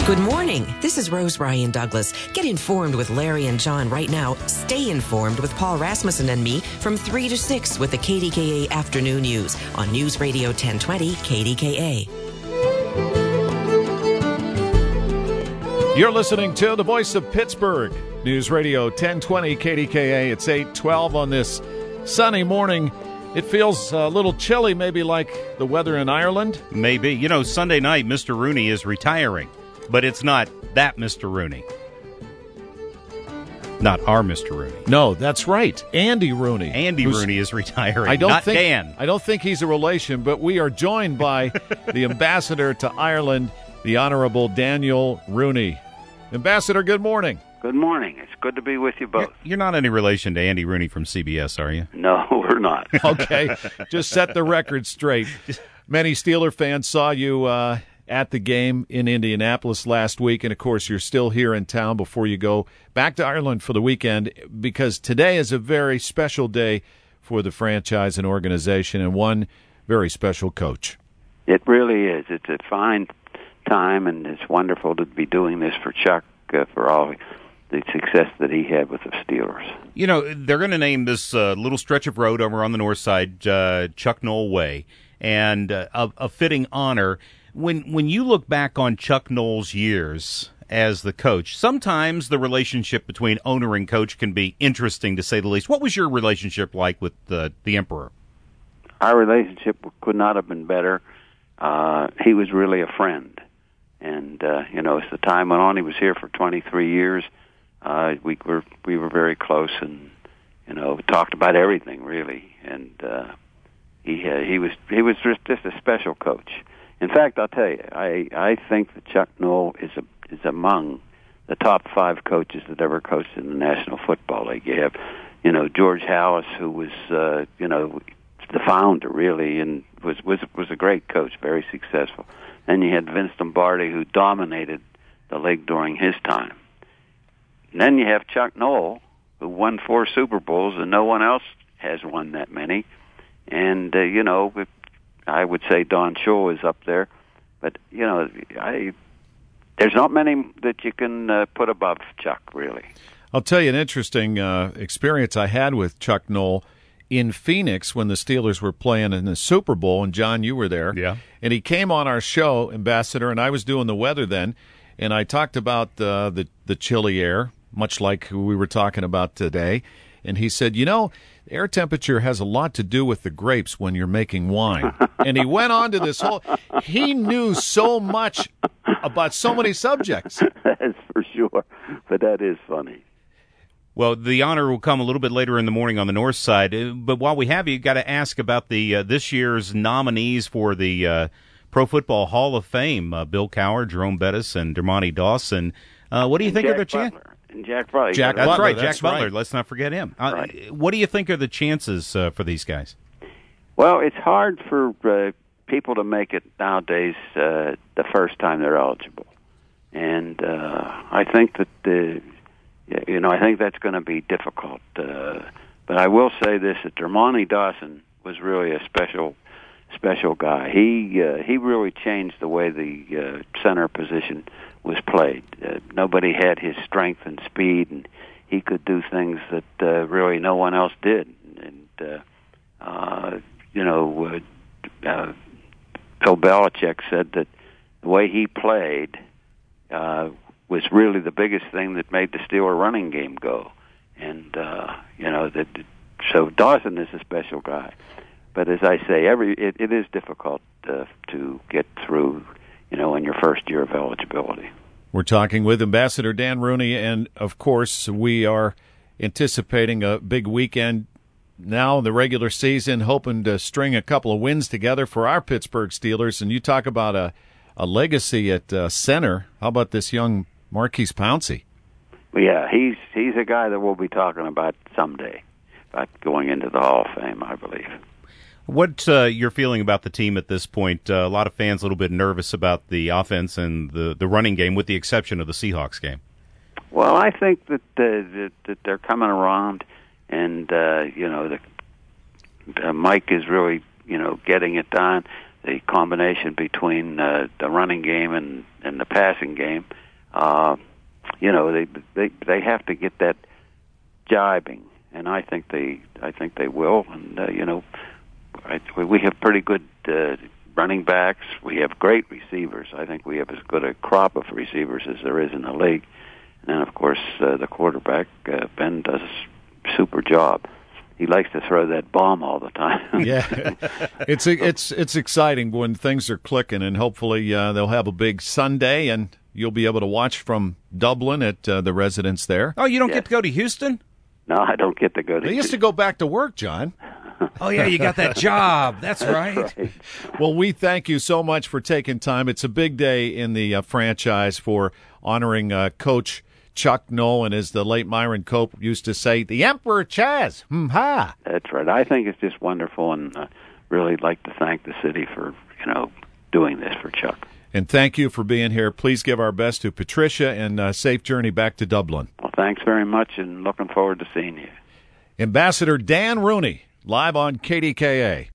Good morning. This is Rose Ryan Douglas. Get informed with Larry and John right now. Stay informed with Paul Rasmussen and me from 3 to 6 with the KDKA Afternoon News on News Radio 1020 KDKA. You're listening to the voice of Pittsburgh, News Radio 1020 KDKA. It's 8:12 on this sunny morning. It feels a little chilly, maybe like the weather in Ireland. Maybe. You know, Sunday night, Mr. Rooney is retiring. But it's not that Mr. Rooney. Not our Mr. Rooney. No, that's right. Andy Rooney. Andy Rooney is retiring, I don't not think, Dan. I don't think he's a relation, but we are joined by the ambassador to Ireland, the Honorable Daniel Rooney. Ambassador, good morning. Good morning. It's good to be with you both. You're not any relation to Andy Rooney from CBS, are you? No, we're not. Okay, just set the record straight. Many Steeler fans saw you at the game in Indianapolis last week, and of course you're still here in town before you go back to Ireland for the weekend, because today is a very special day for the franchise and organization, and one very special coach. It really is. It's a fine time, and it's wonderful to be doing this for Chuck, for all the success that he had with the Steelers. You know, they're going to name this little stretch of road over on the north side Chuck Noll Way, and a fitting honor. When you look back on Chuck Noll's years as the coach, sometimes the relationship between owner and coach can be interesting, to say the least. What was your relationship like with the Emperor? Our relationship could not have been better. He was really a friend. And, as the time went on, he was here for 23 years. We were very close and, talked about everything, really. And he was just a special coach. In fact, I'll tell you, I think that Chuck Noll is among the top 5 coaches that ever coached in the National Football League. You have, George Halas, who was, the founder, really, and was a great coach, very successful. Then you had Vince Lombardi, who dominated the league during his time. And then you have Chuck Noll, who won 4 Super Bowls, and no one else has won that many. And, I would say Don Shula is up there, but there's not many that you can put above Chuck, really. I'll tell you an interesting experience I had with Chuck Noll in Phoenix when the Steelers were playing in the Super Bowl, and John, you were there. Yeah. And he came on our show, Ambassador, and I was doing the weather then, and I talked about the chilly air, much like we were talking about today, and he said, air temperature has a lot to do with the grapes when you're making wine. And he went on to this he knew so much about so many subjects. That's for sure, but that is funny. Well, the honor will come a little bit later in the morning on the north side. But while we have you, got to ask about the this year's nominees for the Pro Football Hall of Fame, Bill Cowher, Jerome Bettis, and Dermontti Dawson. What do you think of their chances? And Jack Butler. That's right, Jack Butler. Right. Let's not forget him. Right. What do you think are the chances for these guys? Well, it's hard for people to make it nowadays the first time they're eligible. And I think that I think that's going to be difficult. But I will say this: that Dermontti Dawson was really a special guy. He really changed the way the center position was played. Nobody had his strength and speed, and he could do things that really no one else did. And Bill Belichick said that the way he played was really the biggest thing that made the Steeler running game go. And so Dawson is a special guy. But as I say, it is difficult to get through, in your first year of eligibility. We're talking with Ambassador Dan Rooney, and of course we are anticipating a big weekend now in the regular season, hoping to string a couple of wins together for our Pittsburgh Steelers. And you talk about a legacy at center. How about this young Maurkice Pouncey? Well, yeah, he's a guy that we'll be talking about someday, about going into the Hall of Fame, I believe. What's your feeling about the team at this point? A lot of fans a little bit nervous about the offense and the running game, with the exception of the Seahawks game. Well, I think that they're coming around, and Mike is really getting it done. the combination between the running game and the passing game. They have to get that jibing, and I think they will. And we have pretty good running backs. We have great receivers. I think we have as good a crop of receivers as there is in the league. And then, of course, the quarterback, Ben, does a super job. He likes to throw that bomb all the time. Yeah, it's exciting when things are clicking, and hopefully they'll have a big Sunday, and you'll be able to watch from Dublin at the residence there. Oh, you don't get to go to Houston? No, I don't get to go to They used to go back to work, John. Oh, yeah, you got that job. That's right. Well, we thank you so much for taking time. It's a big day in the franchise for honoring Coach Chuck Noll, and as the late Myron Cope used to say, the Emperor Chaz. Ha! That's right. I think it's just wonderful, and really like to thank the city for doing this for Chuck. And thank you for being here. Please give our best to Patricia, and safe journey back to Dublin. Well, thanks very much, and looking forward to seeing you. Ambassador Dan Rooney, live on KDKA.